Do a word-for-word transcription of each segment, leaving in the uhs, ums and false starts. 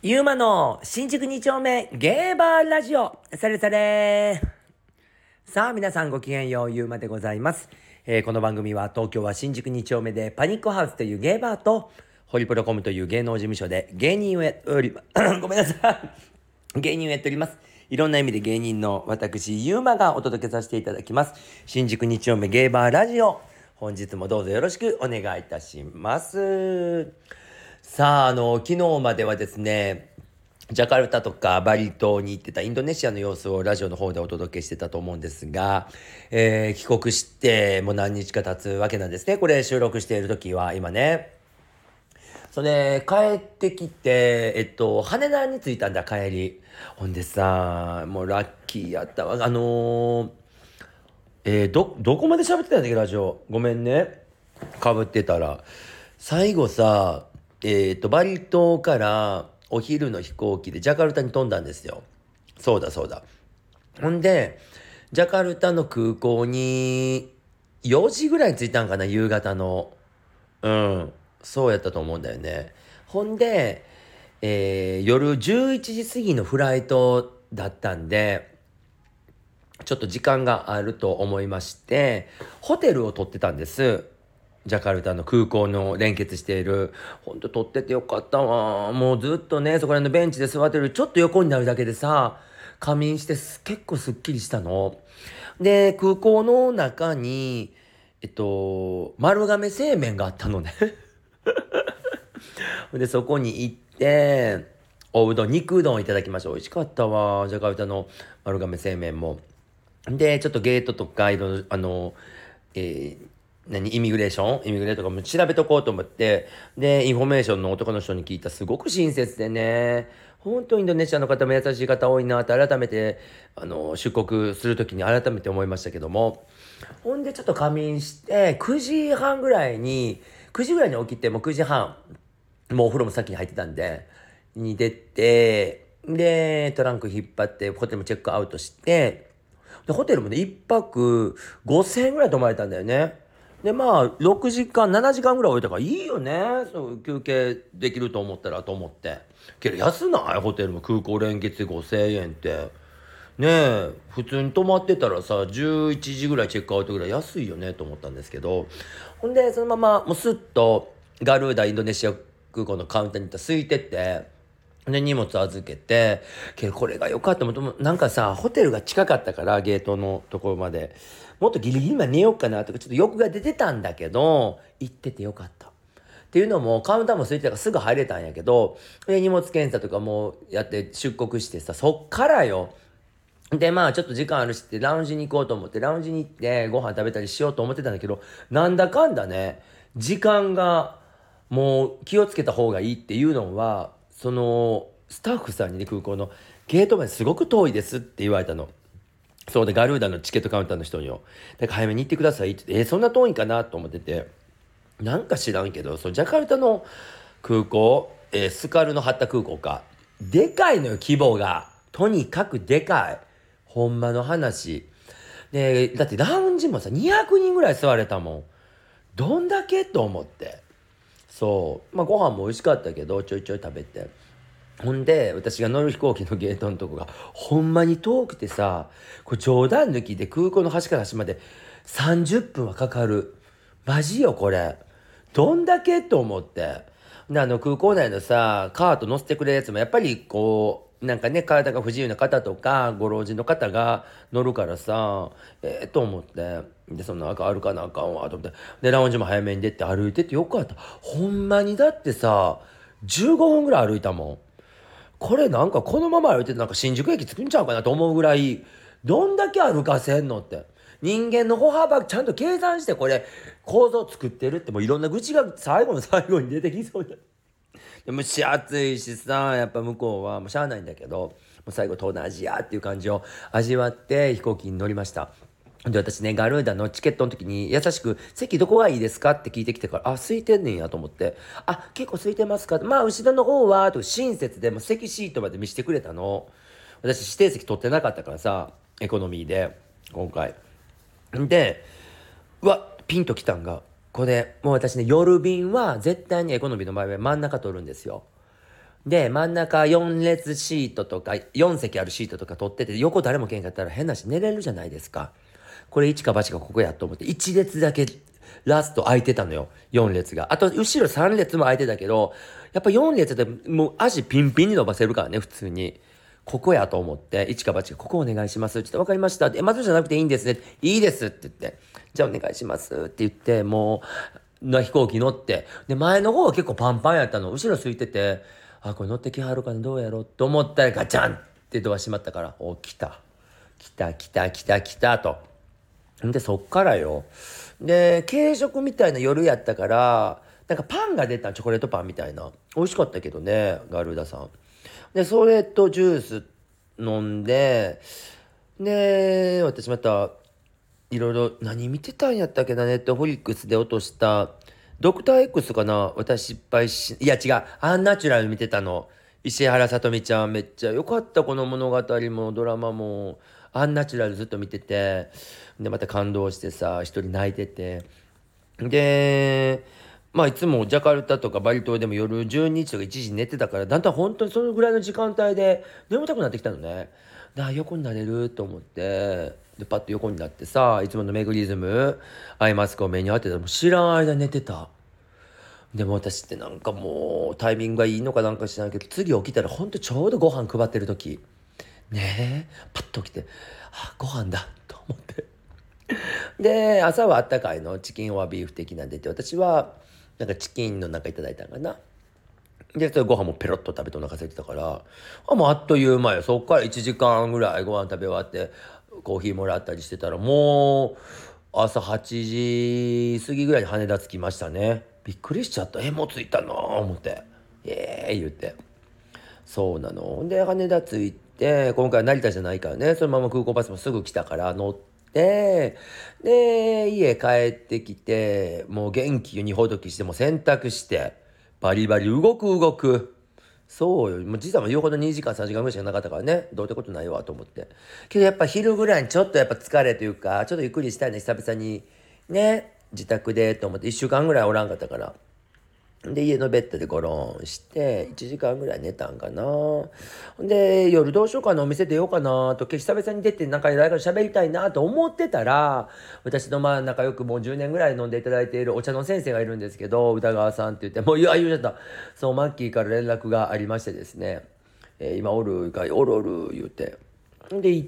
ゆうまの新宿に丁目ゲーバーラジオ。されされ。さあ皆さんごきげんよう、ゆうまでございます。えーこの番組は東京は新宿に丁目でパニックハウスというゲーバーとホリプロコムという芸能事務所で芸人をやっておりごめんなさい。芸人をやっております。いろんな意味で芸人の私ゆうまがお届けさせていただきます。新宿に丁目ゲーバーラジオ。本日もどうぞよろしくお願いいたします。さあ、あの、昨日まではですね、ジャカルタとかバリ島に行ってたインドネシアの様子をラジオの方でお届けしてたと思うんですが、えー帰国してもう何日か経つわけなんですね。これ収録している時は今ね。それ帰ってきて、えっと、羽田に着いたんだ、帰り。ほんでさ、もうラッキーやったわ。あのーえーど、どこまで喋ってたんだっけ、ラジオ。ごめんね。かぶってたら。最後さ、えっと、バリ島からお昼の飛行機でジャカルタに飛んだんですよ。そうだそうだ。ほんで、ジャカルタの空港によじぐらいに着いたんかな、夕方の。うん。そうやったと思うんだよね。ほんで、えー夜じゅういちじ過ぎのフライトだったんで、ちょっと時間があると思いまして、ホテルを取ってたんです。ジャカルタの空港の連結している。ほんと取っててよかったわ。もうずっとね、そこら辺のベンチで座ってる、ちょっと横になるだけでさ、仮眠してす結構すっきりしたの。で、空港の中に、えっと、丸亀製麺があったのね。で、そこに行って、おうどん、肉うどんをいただきました。美味しかったわ。ジャカルタの丸亀製麺も。で、ちょっとゲートとか、いろいろ、あの、えー何、イミグレーションイミグレートとかも調べとこうと思って、で、インフォメーションの男の人に聞いた。すごく親切でね、本当インドネシアの方も優しい方多いなって改めて、あの、出国するときに改めて思いましたけども。ほんでちょっと仮眠して、くじはんぐらいに、くじぐらいに起きて、もうくじはん、もうお風呂も先に入ってたんで、に出て、で、トランク引っ張って、ホテルもチェックアウトして、で、ホテルもね、いっぱくごせんえんぐらい泊まれたんだよね。で、まあ、ろくじかん、ななじかんぐらい置いたからいいよね。そう休憩できると思ったらと思って。けど安ないホテルも空港連結でごせんえんって。ねえ、普通に泊まってたらさ、じゅういちじぐらいチェックアウトぐらい安いよねと思ったんですけど。ほんで、そのまま、もうスッと、ガルーダインドネシア空港のカウンターに行ったら空いてて、で、荷物預けて、けどこれが良かったもん、もなんかさ、ホテルが近かったから、ゲートのところまで。もっとギリギリまで寝ようかなとか、ちょっと欲が出てたんだけど、行っててよかった。っていうのも、カウンターも空いてたからすぐ入れたんやけど、で、荷物検査とかもやって出国してさ、そっからよ。で、まあ、ちょっと時間あるしって、ラウンジに行こうと思って、ラウンジに行ってご飯食べたりしようと思ってたんだけど、なんだかんだね、時間が、もう気をつけた方がいいっていうのは、その、スタッフさんにね、空港のゲートまですごく遠いですって言われたの。そうで、ガルーダのチケットカウンターの人によ。だから早めに行ってくださいって言って、えーそんな遠いんかなと思ってて、なんか知らんけど、そのジャカルタの空港、えースカルのハッタ空港か。でかいのよ、規模が。とにかくでかい。ほんまの話。で、だってラウンジもさ、にひゃくにんぐらい座れたもん。どんだけと思って。そう。まあご飯も美味しかったけど、ちょいちょい食べて。ほんで、私が乗る飛行機のゲートのとこが、ほんまに遠くてさ、これ冗談抜きで空港の端から端までさんじゅっぷんはかかる。マジよ、これ。どんだけと思って。で、あの、空港内のさ、カート乗せてくれるやつも、やっぱりこう、なんかね、体が不自由な方とか、ご老人の方が乗るからさ、ええと思って。で、そんなあか歩かなあかんわ、と思って。で、ラウンジも早めに出て歩いててよかった。ほんまにだってさ、じゅうごふんぐらい歩いたもん。これなんかこのまま歩いててなんか新宿駅着くんちゃうかなと思うぐらい、どんだけ歩かせんのって。人間の歩幅ちゃんと計算してこれ構造作ってるってもういろんな愚痴が最後の最後に出てきそうで。でも蒸し暑いしさ、やっぱ向こうはもうしゃあないんだけど、もう最後東南アジアっていう感じを味わって飛行機に乗りました。で、私ね、ガルーダのチケットの時に優しく、席どこがいいですかって聞いてきてから、あ、空いてんねんやと思って、あ、結構空いてますかまあ、後ろの方は、と親切でも席シートまで見せてくれたの。私指定席取ってなかったからさ、エコノミーで、今回。で、うわ、ピンときたんが、これ、もう私ね、夜便は絶対にエコノミーの場合は真ん中取るんですよ。 で、真ん中よん列シートとか、よん席あるシートとか取ってて、横誰もけんかったら変なし寝れるじゃないですか。これ一か八かここやと思って、いち列だけラスト空いてたのよ。よん列が。あと、後ろさん列も空いてたけど、やっぱよん列でもう足ピンピンに伸ばせるからね、普通に。ここやと思って、一か八かここお願いしますって言って、わかりました。え、まずじゃなくていいんですね。いいですって言って、じゃあお願いしますって言って、もう、な飛行機乗って、で、前の方は結構パンパンやったの。後ろ空いてて、あ、これ乗ってきはるかな、どうやろうと思ったらガチャンってドア閉まったから、お、来た。来た来た来た来たと。で、そっからよ。で、軽食みたいな夜やったから、なんかパンが出た、チョコレートパンみたいな。美味しかったけどね、ガルーダさん。で、それとジュース飲んで、で、私また、いろいろ、何見てたんやったっけな、ネットフリックスで落とした、ドクター X かな、私失敗し、いや違う、アンナチュラル見てたの。石原さとみちゃんめっちゃ良かった、この物語もドラマも。アンナチュラルずっと見てて、で、また感動してさ、一人泣いてて。で、まあいつもジャカルタとかバリ島でも夜じゅうにじとかいちじに寝てたから、だんだん本当にそのぐらいの時間帯で眠たくなってきたのね。だから横になれると思って、で、パッと横になってさ、いつものメグリズム、アイマスクを目に当てたら、もう知らん間寝てた。でも私ってなんかもうタイミングがいいのかなんか知らんけど、次起きたらほんとちょうどご飯配ってる時。ねえ、パッと起きて、あ、ご飯だと思って。で、朝はあったかいの、チキンオアビーフ的なんでって、私はなんかチキンの中いただいたんかな。で、それご飯もペロッと食べてお腹空いてたから、あ、もうあっという間よ。そっからいちじかんぐらいご飯食べ終わって、コーヒーもらったりしてたら、もう朝はちじ過ぎぐらいに羽田着きましたね。びっくりしちゃった。え、もう着いたの思って。ええー、言って。そうなの。で、羽田着いて、今回は成田じゃないからね、そのまま空港バスもすぐ来たから乗って、で、家帰ってきて、もう元気にほどきして、もう洗濯して、バリバリ動く動く。そうよ。もう実はもう言うほどにじかんさんじかんぐらいしかなかったからね。どうってことないわと思って。けどやっぱ昼ぐらいにちょっとやっぱ疲れというか、ちょっとゆっくりしたいね、久々に。ね。自宅でと思っていっしゅうかんぐらいおらんかったから。で、家のベッドでゴロンして、いちじかんぐらい寝たんかな。で、夜どうしようかな、お店出ようかな、と、久々に出て、なんか誰か喋りたいなと思ってたら、私のまあ仲良くもうじゅうねんぐらい飲んでいただいているお茶の先生がいるんですけど、宇田川さんって言って、もう、いや、言うちゃった。そう、マッキーから連絡がありましてですね、えー今おるか、おるおる、言うて。で、行って、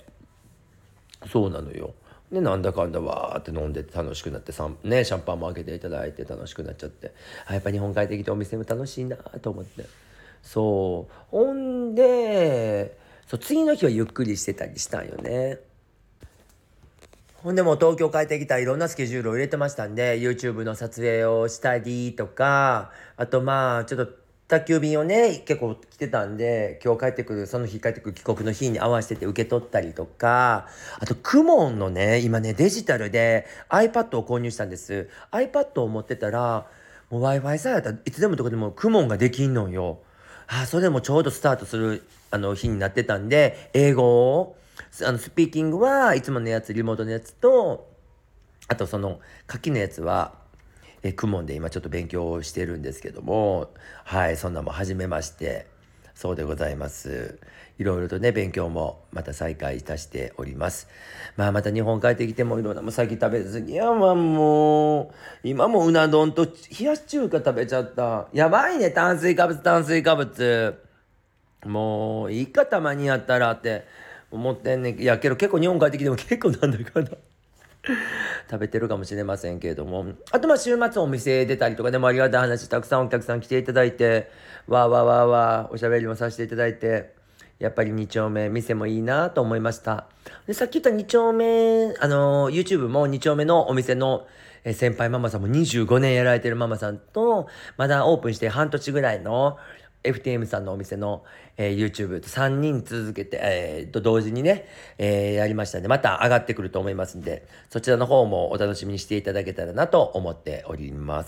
そうなのよ。で、なんだかんだわーって飲んで楽しくなってさん、ね、シャンパンも開けていただいて楽しくなっちゃって。あ、やっぱ日本帰ってきてお店も楽しいなと思って。そう。ほんで、そう、次の日はゆっくりしてたりしたんよね。ほんでもう東京帰ってきたらいろんなスケジュールを入れてましたんで、YouTube の撮影をしたりとか、あとまあ、ちょっと宅急便をね、結構来てたんで、今日帰ってくる、その日帰ってくる帰国の日に合わせて受け取ったりとか、あと、クモンのね、今ね、デジタルで iPad を購入したんです。iPad を持ってたら、もう Wi-Fi さえあったらいつでもどこでもクモンができんのよ。あ、それでもちょうどスタートする、あの、日になってたんで、英語を、あの、スピーキングはいつものやつ、リモートのやつと、あとその、書きのやつは、え、クモンで今ちょっと勉強してるんですけども、はい、そんなも始めまして、そうでございます。いろいろとね、勉強もまた再開いたしております。まあまた日本帰ってきてもいろんなもう最近食べずにやわ、もう、今もうな丼と冷やし中華食べちゃった。やばいね、炭水化物、炭水化物。もう、いいかたまにやったらって思ってんねん。いや、けど結構日本帰ってきても結構なんだかんだ食べてるかもしれませんけれども。あとまあ週末お店出たりとかでもありがたい話、たくさんお客さん来ていただいて、わーわーわーわーおしゃべりもさせていただいて、やっぱりに丁目、店もいいなと思いました。で、さっき言ったに丁目、あのー、YouTube もに丁目のお店の、えー先輩ママさんもにじゅうごねんやられてるママさんと、まだオープンして半年ぐらいの エフティーエム さんのお店の、えー YouTube とさんにん続けて、えーと同時にね、えーやりましたんで、また上がってくると思いますんで、そちらの方もお楽しみにしていただけたらなと思っております。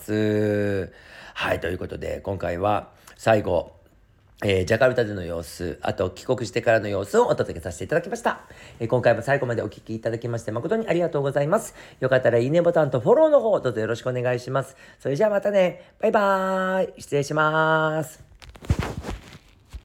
はい、ということで、今回は最後、えージャカルタでの様子、あと帰国してからの様子をお届けさせていただきました。えー今回も最後までお聞きいただきまして誠にありがとうございます。よかったらいいねボタンとフォローの方どうぞよろしくお願いします。それじゃあまたね。バイバーイ。失礼します。